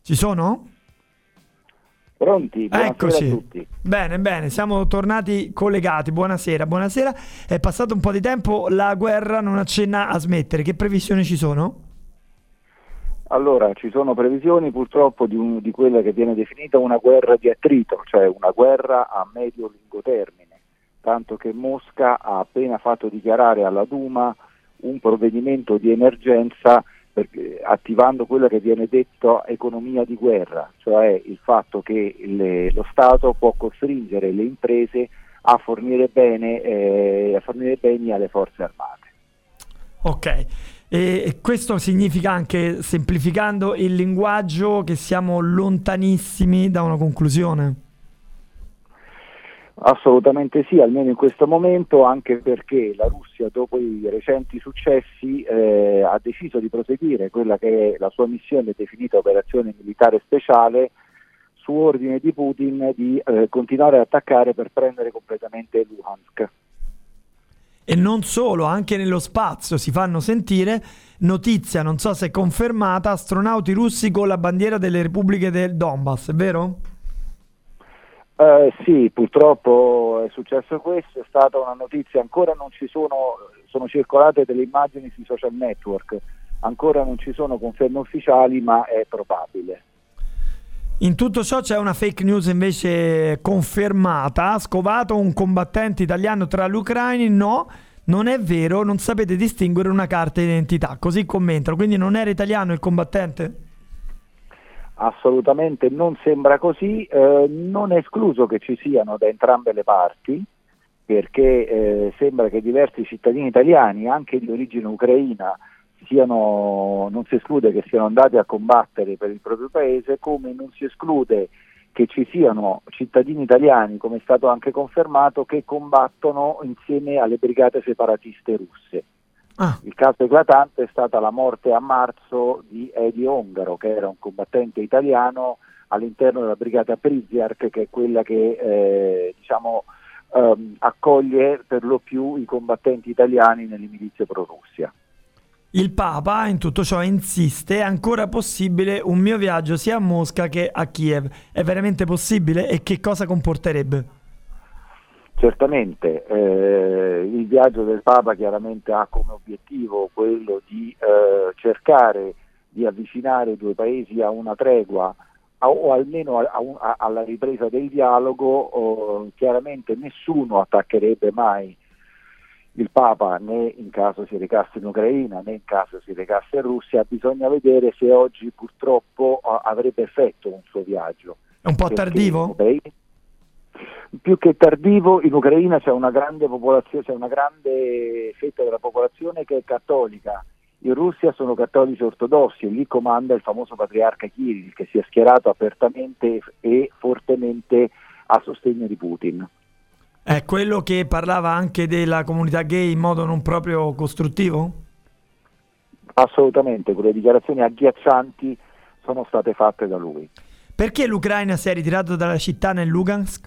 Ci sono? Pronti? Buonasera Eccoci. a tutti. Bene, siamo tornati collegati. Buonasera. È passato un po' di tempo, la guerra non accenna a smettere. Che previsioni ci sono? Allora, ci sono previsioni purtroppo di quella che viene definita una guerra di attrito, cioè una guerra a medio-lungo termine, tanto che Mosca ha appena fatto dichiarare alla Duma un provvedimento di emergenza attivando quella che viene detto economia di guerra, cioè il fatto che lo Stato può costringere le imprese a fornire beni alle forze armate. Ok. E questo significa anche, semplificando il linguaggio, che siamo lontanissimi da una conclusione? Assolutamente sì, almeno in questo momento, anche perché la Russia dopo i recenti successi ha deciso di proseguire quella che è la sua missione definita operazione militare speciale su ordine di Putin di continuare ad attaccare per prendere completamente Luhansk. E non solo, anche nello spazio si fanno sentire notizia, non so se è confermata, astronauti russi con la bandiera delle repubbliche del Donbass, è vero? Sì, purtroppo è successo questo, è stata una notizia, ancora non ci sono circolate delle immagini sui social network, ancora non ci sono conferme ufficiali, ma è probabile. In tutto ciò c'è una fake news invece confermata, scovato un combattente italiano tra gli ucraini, no, non è vero, non sapete distinguere una carta d'identità, così commentano, quindi non era italiano il combattente? Assolutamente non sembra così, non è escluso che ci siano da entrambe le parti, perché sembra che diversi cittadini italiani, anche di origine ucraina, non si esclude che siano andati a combattere per il proprio paese, come non si esclude che ci siano cittadini italiani, come è stato anche confermato, che combattono insieme alle brigate separatiste russe. Ah. Il caso eclatante è stata la morte a marzo di Edi Ongaro, che era un combattente italiano all'interno della brigata Priziark, che è quella che accoglie per lo più i combattenti italiani nelle milizie pro-Russia. Il Papa in tutto ciò insiste, è ancora possibile un mio viaggio sia a Mosca che a Kiev. È veramente possibile e che cosa comporterebbe? Certamente, il viaggio del Papa chiaramente ha come obiettivo quello di cercare di avvicinare i due paesi a una tregua o almeno alla ripresa del dialogo. Chiaramente nessuno attaccherebbe mai il Papa, né in caso si recasse in Ucraina né in caso si recasse in Russia. Bisogna vedere se oggi purtroppo avrebbe effetto un suo viaggio. È un po' tardivo? Più che tardivo, in Ucraina c'è una grande popolazione, c'è una grande fetta della popolazione che è cattolica. In Russia sono cattolici ortodossi e lì comanda il famoso patriarca Kirill, che si è schierato apertamente e fortemente a sostegno di Putin. È quello che parlava anche della comunità gay in modo non proprio costruttivo? Assolutamente, quelle dichiarazioni agghiaccianti sono state fatte da lui. Perché l'Ucraina si è ritirata dalla città nel Lugansk?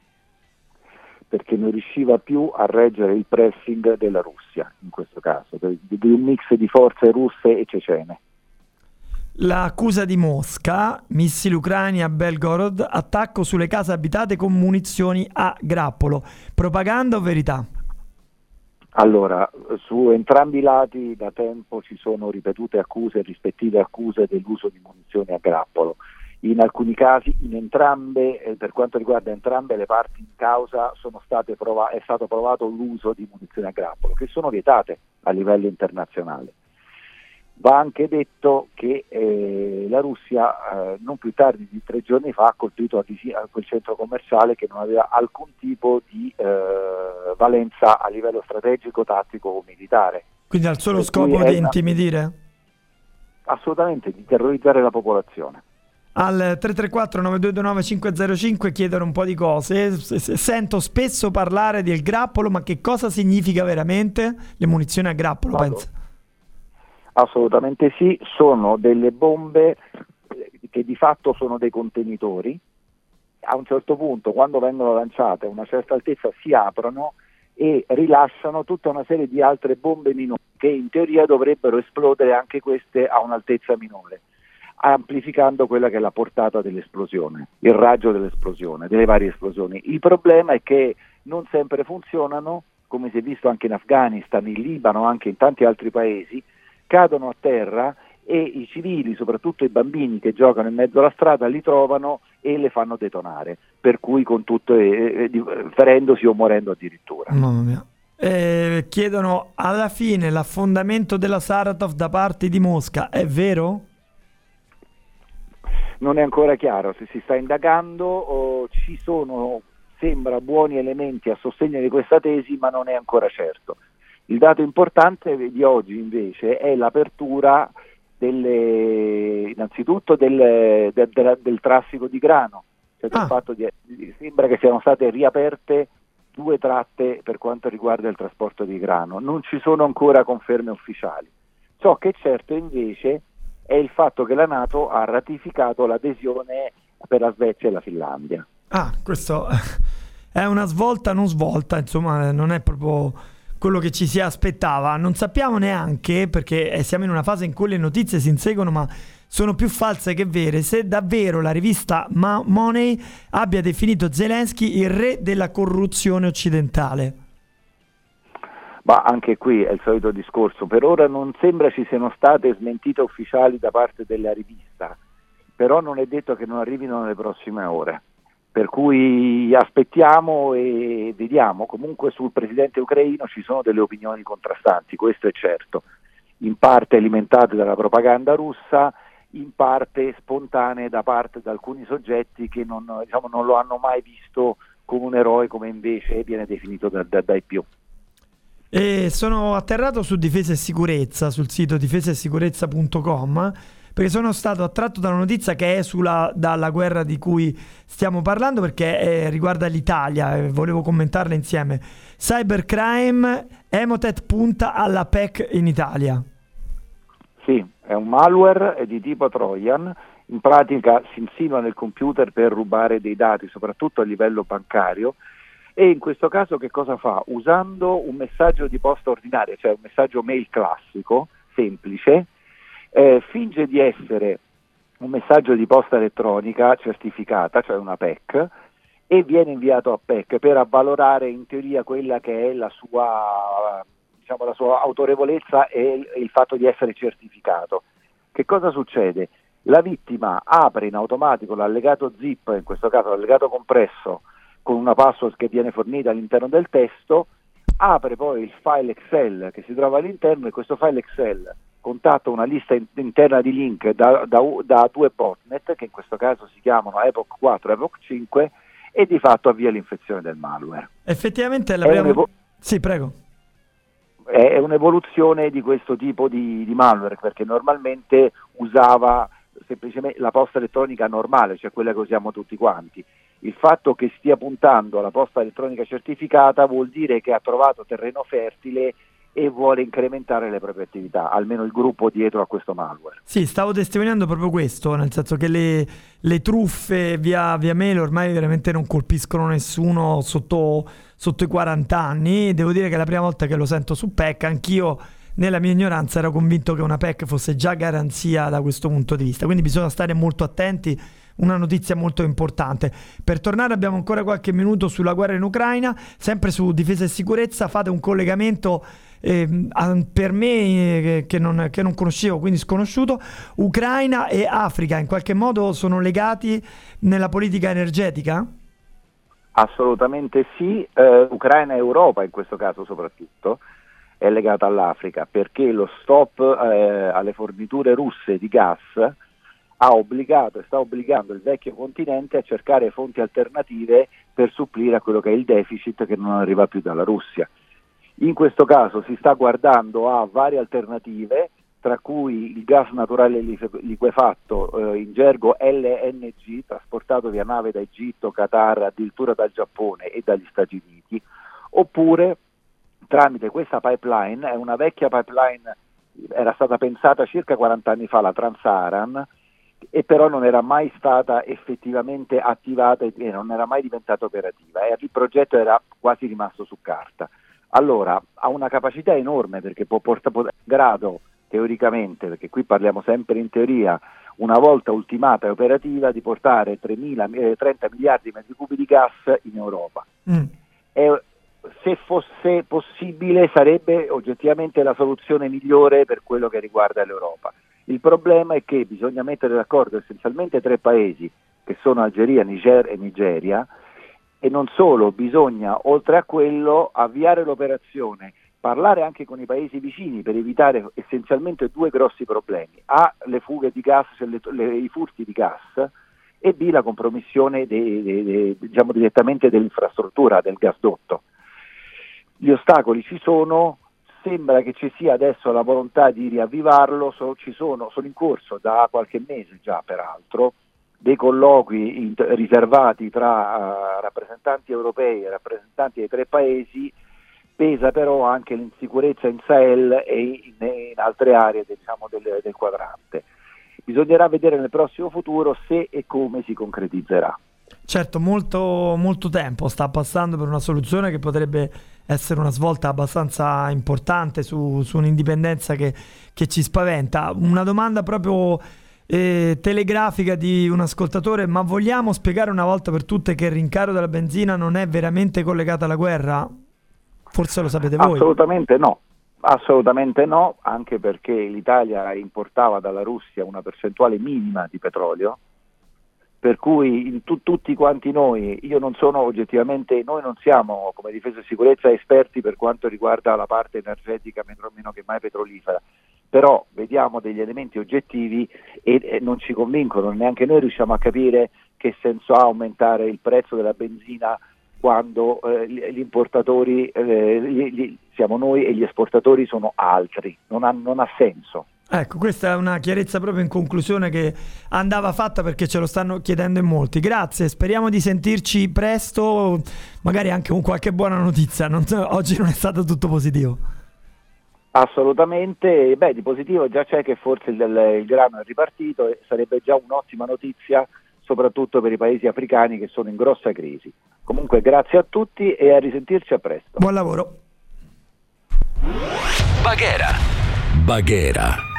Perché non riusciva più a reggere il pressing della Russia, in questo caso, di un mix di forze russe e cecene. L'accusa di Mosca, missili ucraini a Belgorod, attacco sulle case abitate con munizioni a grappolo. Propaganda o verità? Allora, su entrambi i lati da tempo ci sono ripetute accuse, rispettive accuse dell'uso di munizioni a grappolo. In alcuni casi, in entrambe, per quanto riguarda entrambe le parti in causa, è stato provato l'uso di munizioni a grappolo, che sono vietate a livello internazionale. Va anche detto che la Russia non più tardi di 3 giorni fa ha colpito a quel centro commerciale che non aveva alcun tipo di valenza a livello strategico, tattico o militare. Quindi al solo scopo di intimidire? Assolutamente, di terrorizzare la popolazione. Al 334-9229-505 chiedere un po' di cose. Sento spesso parlare del grappolo, ma che cosa significa veramente le munizioni a grappolo, pensa? Assolutamente sì, sono delle bombe che di fatto sono dei contenitori. A un certo punto, quando vengono lanciate a una certa altezza, si aprono e rilasciano tutta una serie di altre bombe minori che in teoria dovrebbero esplodere anche queste a un'altezza minore. amplificando quella che è la portata dell'esplosione, il raggio dell'esplosione, delle varie esplosioni. Il problema è che non sempre funzionano, come si è visto anche in Afghanistan, in Libano, anche in tanti altri paesi, cadono a terra e i civili, soprattutto i bambini che giocano in mezzo alla strada, li trovano e le fanno detonare, per cui con tutto ferendosi o morendo addirittura. Mamma mia. Chiedono alla fine l'affondamento della Saratov da parte di Mosca, è vero? Non è ancora chiaro, se si sta indagando o ci sono, sembra, buoni elementi a sostegno di questa tesi, ma non è ancora certo. Il dato importante di oggi invece è l'apertura innanzitutto del traffico di grano, cioè del fatto sembra che siano state riaperte 2 tratte per quanto riguarda il trasporto di grano. Non ci sono ancora conferme ufficiali. Ciò che è certo invece è il fatto che la NATO ha ratificato l'adesione per la Svezia e la Finlandia. Questo è una svolta non svolta, insomma, non è proprio quello che ci si aspettava. Non sappiamo neanche, perché siamo in una fase in cui le notizie si inseguono ma sono più false che vere, se davvero la rivista Money abbia definito Zelensky il re della corruzione occidentale. Ma anche qui è il solito discorso, per ora non sembra ci siano state smentite ufficiali da parte della rivista, però non è detto che non arrivino nelle prossime ore, per cui aspettiamo e vediamo. Comunque sul presidente ucraino ci sono delle opinioni contrastanti, questo è certo, in parte alimentate dalla propaganda russa, in parte spontanee da parte di alcuni soggetti che non lo hanno mai visto come un eroe, come invece viene definito dai più. E sono atterrato su Difesa e Sicurezza, sul sito difesaesicurezza.com, perché sono stato attratto da una notizia che è dalla guerra di cui stiamo parlando, perché riguarda l'Italia e volevo commentarla insieme. Cybercrime, Emotet punta alla PEC in Italia. Sì, è un malware, è di tipo Trojan, in pratica si insinua nel computer per rubare dei dati, soprattutto a livello bancario, e in questo caso che cosa fa? Usando un messaggio di posta ordinaria, cioè un messaggio mail classico, semplice, finge di essere un messaggio di posta elettronica certificata, cioè una PEC, e viene inviato a PEC per avvalorare in teoria quella che è la sua autorevolezza e il fatto di essere certificato. Che cosa succede? La vittima apre in automatico l'allegato zip, in questo caso l'allegato compresso, con una password che viene fornita all'interno del testo, apre poi il file Excel che si trova all'interno, e questo file Excel contatta una lista interna di link da 2 botnet, che in questo caso si chiamano Epoch 4 e Epoch 5, e di fatto avvia l'infezione del malware. Effettivamente Sì, prego. È un'evoluzione di questo tipo di malware, perché normalmente usava semplicemente la posta elettronica normale, cioè quella che usiamo tutti quanti. Il fatto che stia puntando alla posta elettronica certificata vuol dire che ha trovato terreno fertile e vuole incrementare le proprie attività, almeno il gruppo dietro a questo malware. Sì, stavo testimoniando proprio questo, nel senso che le truffe via mail ormai veramente non colpiscono nessuno sotto i 40 anni. Devo dire che è la prima volta che lo sento su PEC. Anch'io nella mia ignoranza ero convinto che una PEC fosse già garanzia da questo punto di vista, quindi bisogna stare molto attenti. Una notizia molto importante. Per tornare, abbiamo ancora qualche minuto sulla guerra in Ucraina, sempre su Difesa e Sicurezza. Fate un collegamento per me che non conoscevo, quindi sconosciuto. Ucraina e Africa in qualche modo sono legati nella politica energetica? Assolutamente sì, Ucraina e Europa in questo caso soprattutto è legata all'Africa, perché lo stop alle forniture russe di gas ha obbligato e sta obbligando il vecchio continente a cercare fonti alternative per supplire a quello che è il deficit che non arriva più dalla Russia. In questo caso si sta guardando a varie alternative, tra cui il gas naturale liquefatto, in gergo LNG, trasportato via nave da Egitto, Qatar, addirittura dal Giappone e dagli Stati Uniti, oppure tramite questa pipeline, è una vecchia pipeline, era stata pensata circa 40 anni fa, la Trans-Saharan, e però non era mai stata effettivamente attivata e non era mai diventata operativa, e il progetto era quasi rimasto su carta. Allora, ha una capacità enorme, perché può grado teoricamente, perché qui parliamo sempre in teoria, una volta ultimata e operativa, di portare 30 miliardi di metri cubi di gas in Europa. Se fosse possibile sarebbe oggettivamente la soluzione migliore per quello che riguarda l'Europa. Il problema è che bisogna mettere d'accordo essenzialmente 3 paesi, che sono Algeria, Niger e Nigeria, e non solo, bisogna oltre a quello avviare l'operazione, parlare anche con i paesi vicini per evitare essenzialmente 2 grossi problemi: A, le fughe di gas, cioè i furti di gas, e B, la compromissione diciamo direttamente dell'infrastruttura, del gasdotto. Gli ostacoli ci sono, sembra che ci sia adesso la volontà di riavvivarlo, sono in corso da qualche mese già peraltro dei colloqui riservati tra rappresentanti europei e rappresentanti dei 3 paesi. Pesa però anche l'insicurezza in Sahel e in altre aree diciamo, del quadrante. Bisognerà vedere nel prossimo futuro se e come si concretizzerà. Certo, molto tempo sta passando per una soluzione che potrebbe essere una svolta abbastanza importante su un'indipendenza che ci spaventa. Una domanda proprio telegrafica di un ascoltatore: ma vogliamo spiegare una volta per tutte che il rincaro della benzina non è veramente collegato alla guerra? Forse lo sapete voi. Assolutamente no, anche perché l'Italia importava dalla Russia una percentuale minima di petrolio, per cui tutti quanti noi, io non sono oggettivamente, noi non siamo come difesa e sicurezza esperti per quanto riguarda la parte energetica meno che mai petrolifera, però vediamo degli elementi oggettivi e non ci convincono, neanche noi riusciamo a capire che senso ha aumentare il prezzo della benzina quando gli importatori siamo noi e gli esportatori sono altri, non ha senso. Ecco, questa è una chiarezza proprio in conclusione che andava fatta, perché ce lo stanno chiedendo in molti. Grazie, speriamo di sentirci presto, magari anche con qualche buona notizia. Oggi non è stato tutto positivo. Assolutamente, di positivo già c'è che forse il grano è ripartito e sarebbe già un'ottima notizia, soprattutto per i paesi africani che sono in grossa crisi. Comunque grazie a tutti e a risentirci a presto. Buon lavoro. Baghera.